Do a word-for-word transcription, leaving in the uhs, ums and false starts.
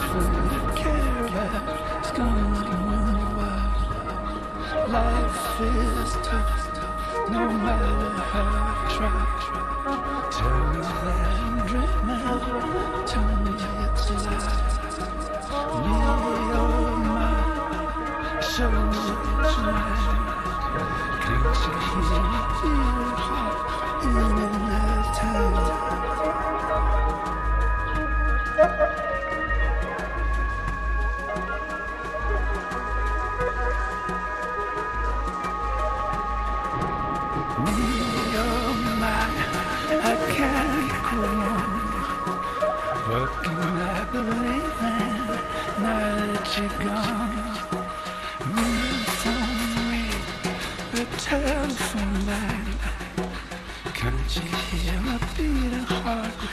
food I care about is gonna ruin the world. Life is tough, no matter how I try. Tell me that I'm dreaming, tell me it's a lie. Me or mine, show me it's mine. Can't you hear me feel it hot in that time? I can't go on working like a layman now that you're gone. Ring phone ring, the telephone line. Can't you hear my beating heart